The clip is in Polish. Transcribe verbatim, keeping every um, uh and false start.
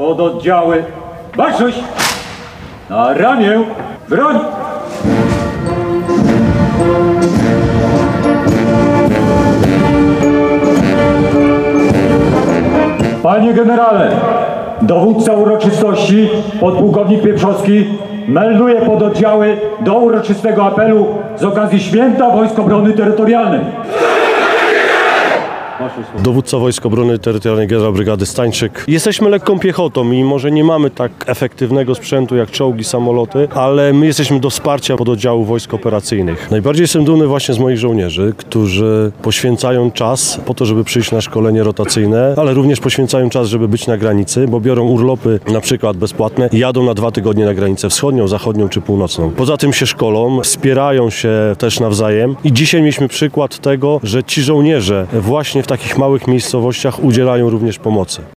Pododdziały, baczność! Na ramię, broń! Panie generale, dowódca uroczystości, podpułkownik Pieprzowski, melduje pododdziały do uroczystego apelu z okazji Święta Wojsk Obrony Terytorialnej. Dowódca Wojsk Obrony Terytorialnej generał brygady Stańczyk. Jesteśmy lekką piechotą i może nie mamy tak efektywnego sprzętu jak czołgi, samoloty, ale my jesteśmy do wsparcia pododdziału wojsk operacyjnych. Najbardziej jestem dumny właśnie z moich żołnierzy, którzy poświęcają czas po to, żeby przyjść na szkolenie rotacyjne, ale również poświęcają czas, żeby być na granicy, bo biorą urlopy na przykład bezpłatne i jadą na dwa tygodnie na granicę wschodnią, zachodnią czy północną. Poza tym się szkolą, wspierają się też nawzajem i dzisiaj mieliśmy przykład tego, że ci żołnierze właśnie w takich małych miejscowościach udzielają również pomocy.